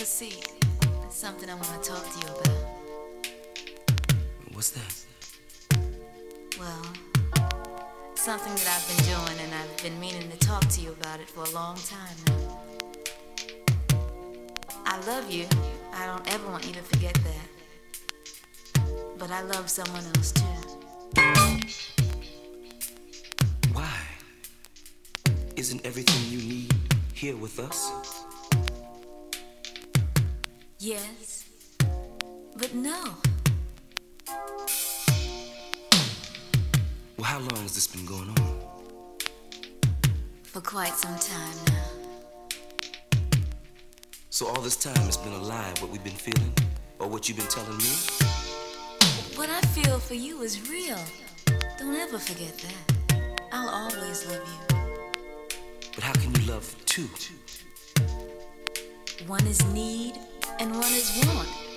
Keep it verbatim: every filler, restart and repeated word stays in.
seat. There's something I want to talk to you about. What's that? Well, something that I've been doing, and I've been meaning to talk to you about it for a long time now. I love you. I don't ever want you to forget that. But I love someone else too. Why? Isn't everything you need here with us? Yes, but no. Well, how long has this been going on? For quite some time now. So all this time it's been a lie, what we've been feeling? Or what you've been telling me? What I feel for you is real. Don't ever forget that. I'll always love you. But how can you love two? One is need and one is want.